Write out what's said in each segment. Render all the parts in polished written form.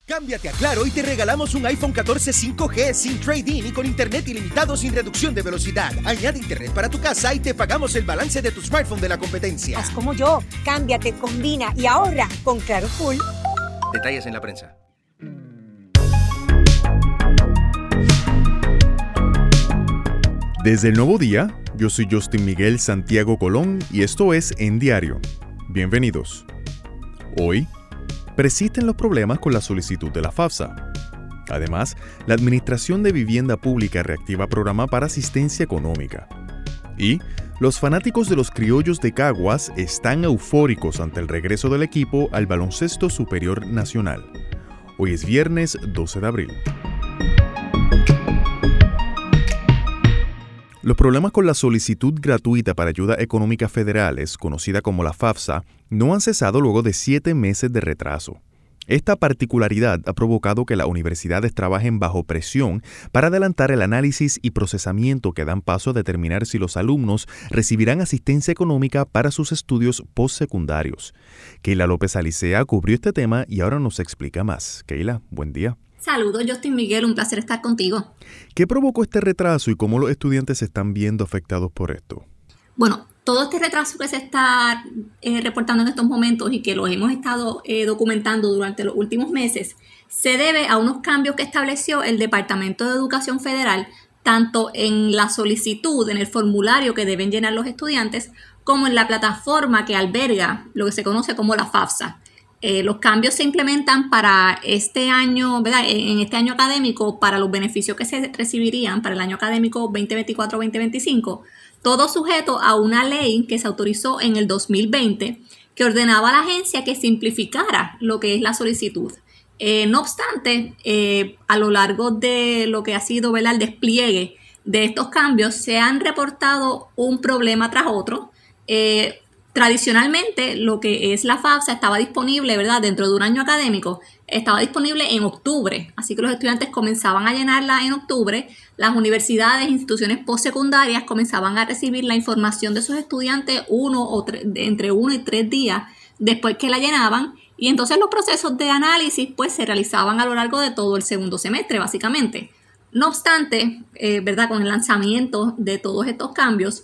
Cámbiate a Claro y te regalamos un iPhone 14 5G sin trade-in y con internet ilimitado sin reducción de velocidad. Añade internet para tu casa y te pagamos el balance de tu smartphone de la competencia. Haz como yo, cámbiate, combina y ahorra con Claro Full. Detalles en la prensa. Desde el Nuevo Día, yo soy Justin Miguel Santiago Colón y esto es En Diario. Bienvenidos. Hoy, persisten los problemas con la solicitud de la FAFSA. Además, la Administración de Vivienda Pública reactiva programa para asistencia económica. Y los fanáticos de los Criollos de Caguas están eufóricos ante el regreso del equipo al baloncesto superior nacional. Hoy es viernes 12 de abril. Los problemas con la solicitud gratuita para ayuda económica federales, conocida como la FAFSA, no han cesado luego de 7 meses de retraso. Esta particularidad ha provocado que las universidades trabajen bajo presión para adelantar el análisis y procesamiento que dan paso a determinar si los alumnos recibirán asistencia económica para sus estudios postsecundarios. Keila López Alicea cubrió este tema y ahora nos explica más. Keila, buen día. Saludos, Justin Miguel, un placer estar contigo. ¿Qué provocó este retraso y cómo los estudiantes se están viendo afectados por esto? Bueno, todo este retraso que se está reportando en estos momentos y que los hemos estado documentando durante los últimos meses se debe a unos cambios que estableció el Departamento de Educación Federal tanto en la solicitud, en el formulario que deben llenar los estudiantes, como en la plataforma que alberga lo que se conoce como la FAFSA. Los cambios se implementan para este año, ¿verdad? En este año académico, para los beneficios que se recibirían para el año académico 2024-2025, todo sujeto a una ley que se autorizó en el 2020 que ordenaba a la agencia que simplificara lo que es la solicitud. No obstante, a lo largo de lo que ha sido, ¿verdad?, el despliegue de estos cambios, se han reportado un problema tras otro. Tradicionalmente, lo que es la FAFSA estaba disponible, ¿verdad?, dentro de un año académico, estaba disponible en octubre, así que los estudiantes comenzaban a llenarla en octubre. Las universidades, instituciones postsecundarias comenzaban a recibir la información de sus estudiantes entre 1 y 3 días después que la llenaban, y entonces los procesos de análisis pues se realizaban a lo largo de todo el segundo semestre, básicamente. No obstante, ¿verdad?, con el lanzamiento de todos estos cambios,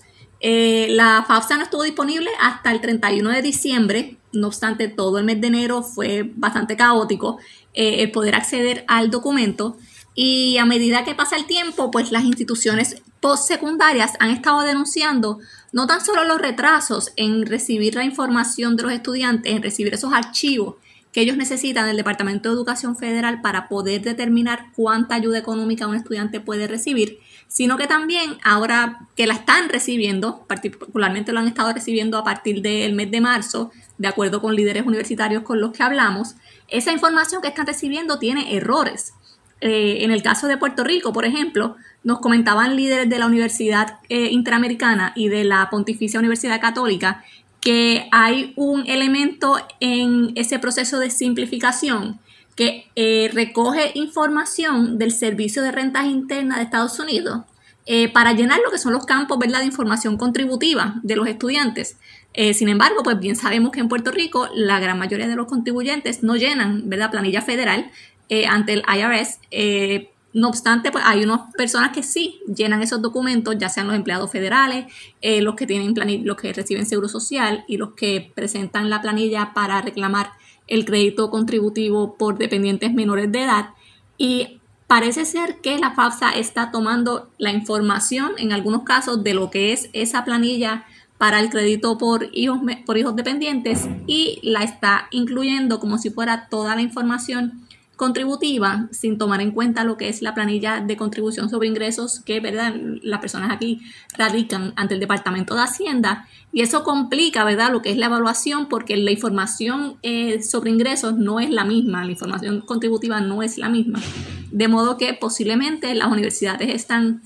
la FAFSA no estuvo disponible hasta el 31 de diciembre. No obstante, todo el mes de enero fue bastante caótico el poder acceder al documento, y a medida que pasa el tiempo, pues las instituciones postsecundarias han estado denunciando no tan solo los retrasos en recibir la información de los estudiantes, en recibir esos archivos que ellos necesitan del Departamento de Educación Federal para poder determinar cuánta ayuda económica un estudiante puede recibir, sino que también ahora que la están recibiendo, particularmente lo han estado recibiendo a partir del mes de marzo, de acuerdo con líderes universitarios con los que hablamos, esa información que están recibiendo tiene errores. En el caso de Puerto Rico, por ejemplo, nos comentaban líderes de la Universidad Interamericana y de la Pontificia Universidad Católica que hay un elemento en ese proceso de simplificación que recoge información del Servicio de Rentas Internas de Estados Unidos para llenar lo que son los campos, ¿verdad?, de información contributiva de los estudiantes. Sin embargo, pues bien sabemos que en Puerto Rico la gran mayoría de los contribuyentes no llenan, ¿verdad?, planilla federal ante el IRS. No obstante, pues hay unas personas que sí llenan esos documentos, ya sean los empleados federales, los que tienen los que reciben seguro social y los que presentan la planilla para reclamar el crédito contributivo por dependientes menores de edad. Y parece ser que la FAFSA está tomando la información, en algunos casos, de lo que es esa planilla para el crédito por hijos dependientes, y la está incluyendo como si fuera toda la información contributiva, sin tomar en cuenta lo que es la planilla de contribución sobre ingresos que, ¿verdad?, las personas aquí radican ante el Departamento de Hacienda, y eso complica, ¿verdad?, lo que es la evaluación, porque la información sobre ingresos no es la misma, la información contributiva no es la misma, de modo que posiblemente las universidades están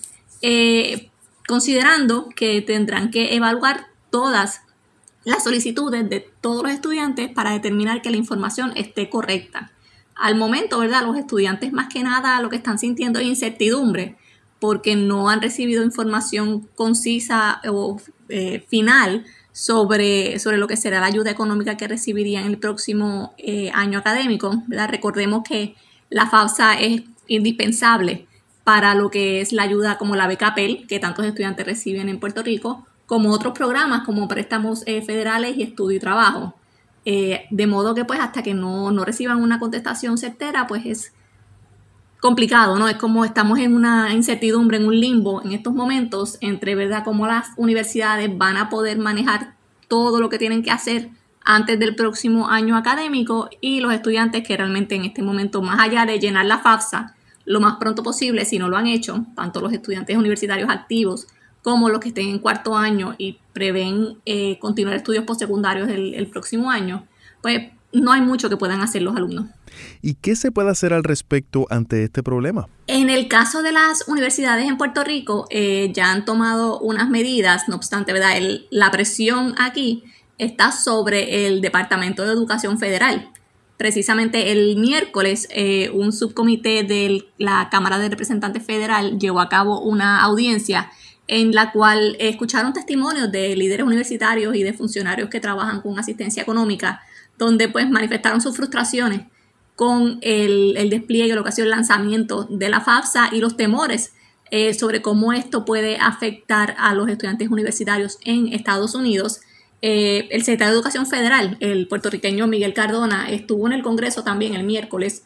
considerando que tendrán que evaluar todas las solicitudes de todos los estudiantes para determinar que la información esté correcta. Al momento, ¿verdad?, los estudiantes más que nada lo que están sintiendo es incertidumbre, porque no han recibido información concisa o final sobre lo que será la ayuda económica que recibirían en el próximo año académico, ¿verdad? Recordemos que la FAFSA es indispensable para lo que es la ayuda como la beca Pell, que tantos estudiantes reciben en Puerto Rico, como otros programas como préstamos federales y estudio y trabajo. De modo que pues hasta que no reciban una contestación certera, pues es complicado, ¿no? Es como estamos en una incertidumbre, en un limbo en estos momentos entre, ¿verdad?, cómo las universidades van a poder manejar todo lo que tienen que hacer antes del próximo año académico y los estudiantes que realmente en este momento, más allá de llenar la FAFSA lo más pronto posible, si no lo han hecho, tanto los estudiantes universitarios activos como los que estén en cuarto año y prevén continuar estudios postsecundarios el próximo año, pues no hay mucho que puedan hacer los alumnos. ¿Y qué se puede hacer al respecto ante este problema? En el caso de las universidades en Puerto Rico, ya han tomado unas medidas, no obstante, ¿verdad? La presión aquí está sobre el Departamento de Educación Federal. Precisamente el miércoles, un subcomité de la Cámara de Representantes Federal llevó a cabo una audiencia en la cual escucharon testimonios de líderes universitarios y de funcionarios que trabajan con asistencia económica, donde pues manifestaron sus frustraciones con el despliegue, lo que ha sido el lanzamiento de la FAFSA y los temores sobre cómo esto puede afectar a los estudiantes universitarios en Estados Unidos. El secretario de Educación Federal, el puertorriqueño Miguel Cardona, estuvo en el Congreso también el miércoles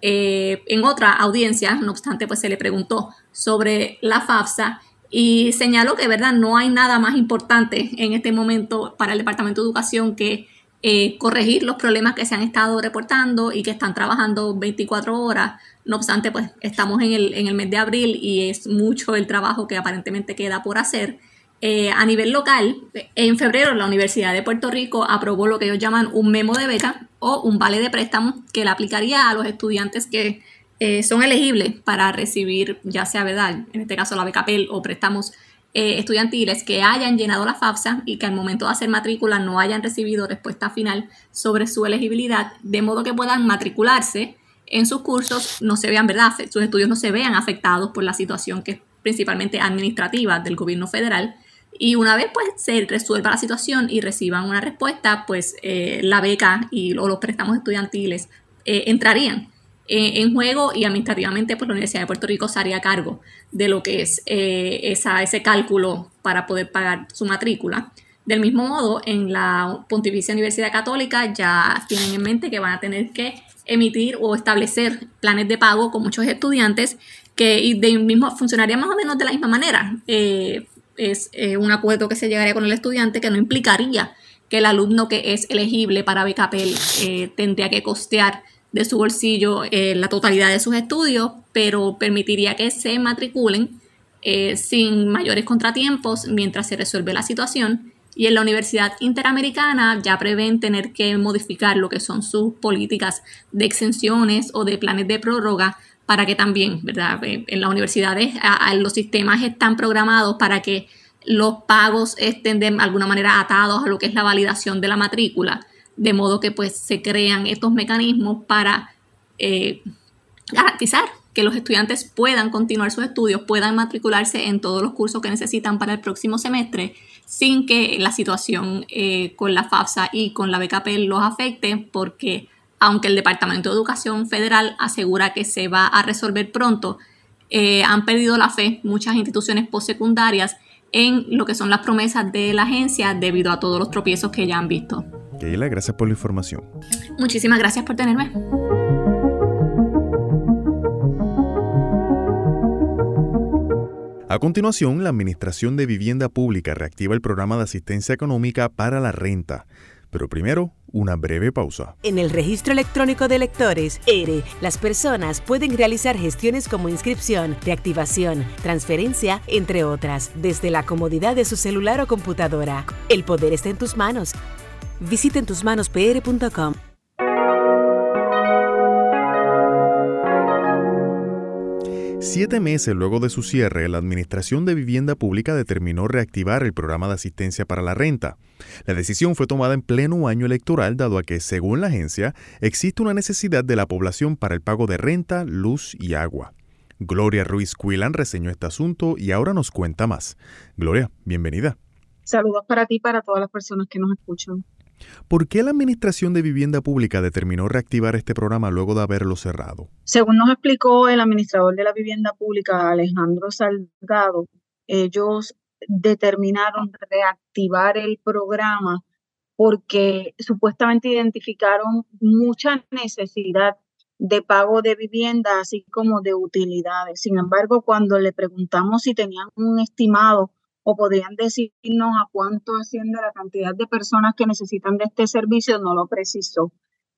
en otra audiencia, no obstante pues se le preguntó sobre la FAFSA y señaló que, ¿verdad?, no hay nada más importante en este momento para el Departamento de Educación que corregir los problemas que se han estado reportando y que están trabajando 24 horas. No obstante, pues estamos en el mes de abril y es mucho el trabajo que aparentemente queda por hacer. A nivel local, en febrero la Universidad de Puerto Rico aprobó lo que ellos llaman un memo de beca o un vale de préstamo que le aplicaría a los estudiantes que son elegibles para recibir, ya sea, ¿verdad?, en este caso la beca Pell o préstamos estudiantiles que hayan llenado la FAFSA y que al momento de hacer matrícula no hayan recibido respuesta final sobre su elegibilidad, de modo que puedan matricularse en sus cursos, no se vean, ¿verdad?, sus estudios no se vean afectados por la situación que es principalmente administrativa del gobierno federal. Y una vez pues se resuelva la situación y reciban una respuesta, pues la beca o los préstamos estudiantiles entrarían en juego y administrativamente pues la Universidad de Puerto Rico se haría cargo de lo que es ese cálculo para poder pagar su matrícula. Del mismo modo, en la Pontificia Universidad Católica ya tienen en mente que van a tener que emitir o establecer planes de pago con muchos estudiantes que funcionaría más o menos de la misma manera. Es un acuerdo que se llegaría con el estudiante que no implicaría que el alumno que es elegible para beca Pell tendría que costear de su bolsillo la totalidad de sus estudios, pero permitiría que se matriculen sin mayores contratiempos mientras se resuelve la situación. Y en la Universidad Interamericana ya prevén tener que modificar lo que son sus políticas de exenciones o de planes de prórroga para que también, ¿verdad?, en las universidades los sistemas están programados para que los pagos estén de alguna manera atados a lo que es la validación de la matrícula, de modo que pues se crean estos mecanismos para garantizar que los estudiantes puedan continuar sus estudios, puedan matricularse en todos los cursos que necesitan para el próximo semestre, sin que la situación con la FAFSA y con la beca Pell los afecte, porque aunque el Departamento de Educación Federal asegura que se va a resolver pronto, han perdido la fe muchas instituciones postsecundarias en lo que son las promesas de la agencia debido a todos los tropiezos que ya han visto. Keila, gracias por la información. Muchísimas gracias por tenerme. A continuación, la Administración de Vivienda Pública reactiva el programa de asistencia económica para la renta. Pero primero, una breve pausa. En el Registro Electrónico de Electores, ERE, las personas pueden realizar gestiones como inscripción, reactivación, transferencia, entre otras, desde la comodidad de su celular o computadora. El poder está en tus manos. Visita entusmanospr.com. Siete meses luego de su cierre, la Administración de Vivienda Pública determinó reactivar el programa de asistencia para la renta. La decisión fue tomada en pleno año electoral, dado a que, según la agencia, existe una necesidad de la población para el pago de renta, luz y agua. Gloria Ruiz Cuilan reseñó este asunto y ahora nos cuenta más. Gloria, bienvenida. Saludos para ti y para todas las personas que nos escuchan. ¿Por qué la Administración de Vivienda Pública determinó reactivar este programa luego de haberlo cerrado? Según nos explicó el administrador de la Vivienda Pública, Alejandro Salgado, ellos determinaron reactivar el programa porque supuestamente identificaron mucha necesidad de pago de vivienda, así como de utilidades. Sin embargo, cuando le preguntamos si tenían un estimado o podrían decirnos a cuánto asciende la cantidad de personas que necesitan de este servicio, no lo precisó.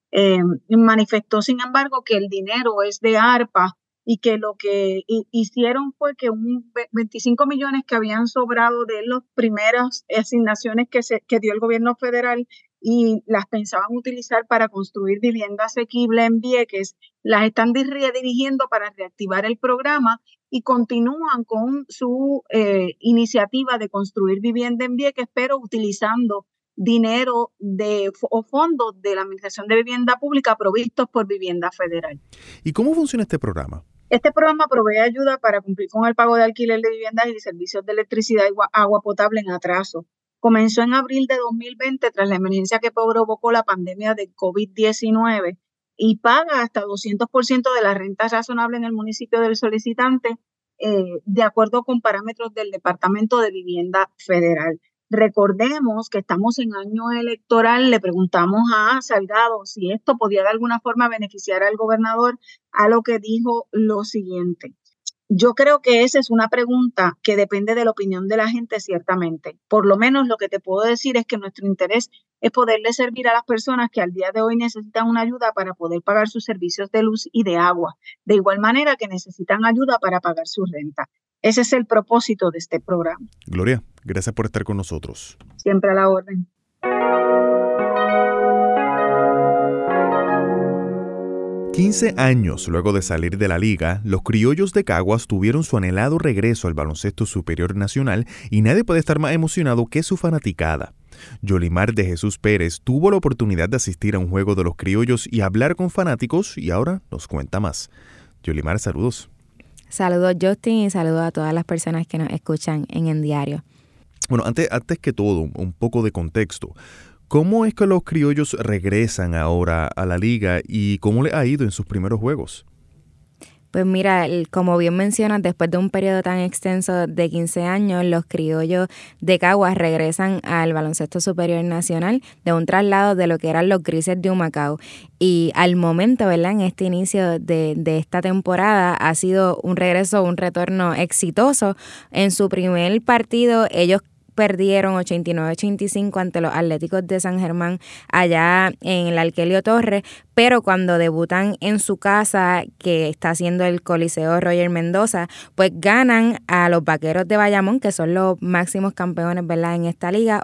Manifestó, sin embargo, que el dinero es de ARPA y que lo que hicieron fue que 25 millones que habían sobrado de las primeras asignaciones que dio el gobierno federal y las pensaban utilizar para construir vivienda asequible en Vieques, las están redirigiendo para reactivar el programa y continúan con su iniciativa de construir vivienda en Vieques, pero utilizando dinero o fondos de la Administración de Vivienda Pública provistos por Vivienda Federal. ¿Y cómo funciona este programa? Este programa provee ayuda para cumplir con el pago de alquiler de viviendas y servicios de electricidad y agua potable en atraso. Comenzó en abril de 2020 tras la emergencia que provocó la pandemia de COVID-19 y paga hasta 200% de la renta razonable en el municipio del solicitante de acuerdo con parámetros del Departamento de Vivienda Federal. Recordemos que estamos en año electoral, le preguntamos a Salgado si esto podía de alguna forma beneficiar al gobernador, a lo que dijo lo siguiente. Yo creo que esa es una pregunta que depende de la opinión de la gente, ciertamente. Por lo menos lo que te puedo decir es que nuestro interés es poderle servir a las personas que al día de hoy necesitan una ayuda para poder pagar sus servicios de luz y de agua, de igual manera que necesitan ayuda para pagar su renta. Ese es el propósito de este programa. Gloria, gracias por estar con nosotros. Siempre a la orden. «15 años luego de salir de la liga, los criollos de Caguas tuvieron su anhelado regreso al baloncesto superior nacional y nadie puede estar más emocionado que su fanaticada. Yolimar de Jesús Pérez tuvo la oportunidad de asistir a un juego de los criollos y hablar con fanáticos y ahora nos cuenta más. Yolimar, saludos. Saludos, Justin, y saludos a todas las personas que nos escuchan en Diario. Bueno, antes que todo, un poco de contexto. ¿Cómo es que los criollos regresan ahora a la liga y cómo les ha ido en sus primeros juegos? Pues mira, como bien mencionas, después de un periodo tan extenso de 15 años, los criollos de Caguas regresan al baloncesto superior nacional de un traslado de lo que eran los Grises de Humacao. Y al momento, ¿verdad?, en este inicio de esta temporada ha sido un regreso, un retorno exitoso. En su primer partido, ellos perdieron 89-85 ante los Atléticos de San Germán allá en el Arquelio Torres, pero cuando debutan en su casa, que está haciendo el Coliseo Roger Mendoza, pues ganan a los Vaqueros de Bayamón, que son los máximos campeones, ¿verdad?, en esta liga,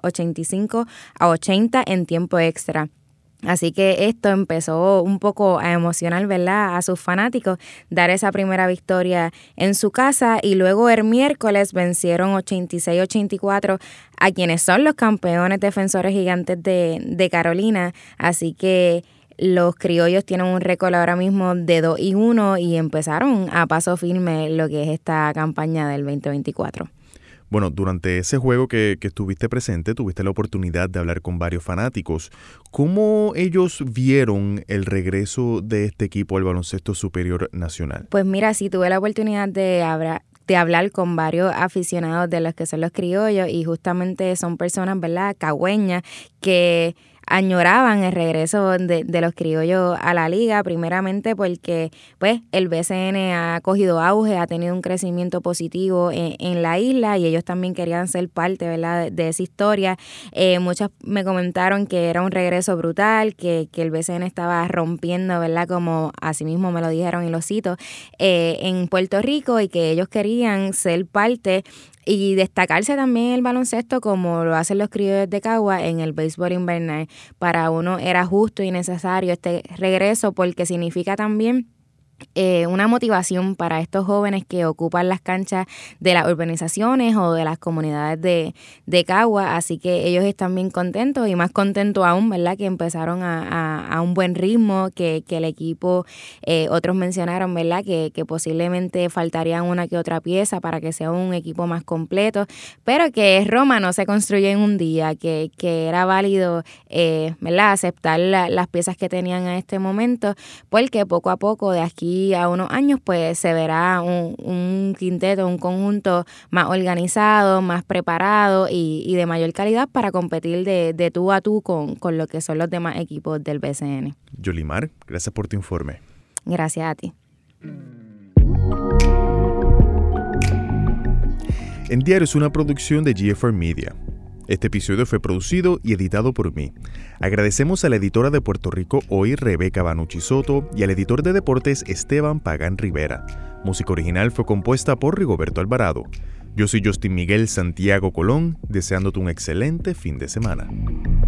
85-80 en tiempo extra. Así que esto empezó un poco a emocionar, ¿verdad?, a sus fanáticos, dar esa primera victoria en su casa y luego el miércoles vencieron 86-84 a quienes son los campeones defensores gigantes de Carolina. Así que los criollos tienen un récord ahora mismo de 2-1 y empezaron a paso firme lo que es esta campaña del 2024. Bueno, durante ese juego que estuviste presente, tuviste la oportunidad de hablar con varios fanáticos. ¿Cómo ellos vieron el regreso de este equipo al baloncesto superior nacional? Pues mira, sí tuve la oportunidad de hablar con varios aficionados de los que son los criollos y justamente son personas, ¿verdad?, cagüeñas que añoraban el regreso de los criollos a la liga, primeramente porque pues el BCN ha cogido auge, ha tenido un crecimiento positivo en la isla y ellos también querían ser parte, ¿verdad?, de esa historia. Muchos me comentaron que era un regreso brutal, que el BCN estaba rompiendo, ¿verdad?, como así mismo me lo dijeron y lo cito, en Puerto Rico, y que ellos querían ser parte y destacarse también el baloncesto como lo hacen los criollos de Cagua en el béisbol invernal. Para uno era justo y necesario este regreso porque significa también una motivación para estos jóvenes que ocupan las canchas de las urbanizaciones o de las comunidades de Caguas, así que ellos están bien contentos y más contentos aún, ¿verdad? Que empezaron a un buen ritmo, que el equipo, otros mencionaron, ¿verdad? Que posiblemente faltarían una que otra pieza para que sea un equipo más completo, pero que Roma no se construye en un día, que era válido, ¿verdad? Aceptar las piezas que tenían en este momento, porque poco a poco de aquí a unos años pues se verá un quinteto, un conjunto más organizado, más preparado y de mayor calidad para competir de tú a tú con lo que son los demás equipos del BCN. Yolimar, gracias por tu informe. Gracias a ti. En Diario es una producción de GFR Media. Este episodio fue producido y editado por mí. Agradecemos a la editora de Puerto Rico Hoy, Rebeca Banucci Soto, y al editor de deportes Esteban Pagán Rivera. Música original fue compuesta por Rigoberto Alvarado. Yo soy Justin Miguel Santiago Colón, deseándote un excelente fin de semana.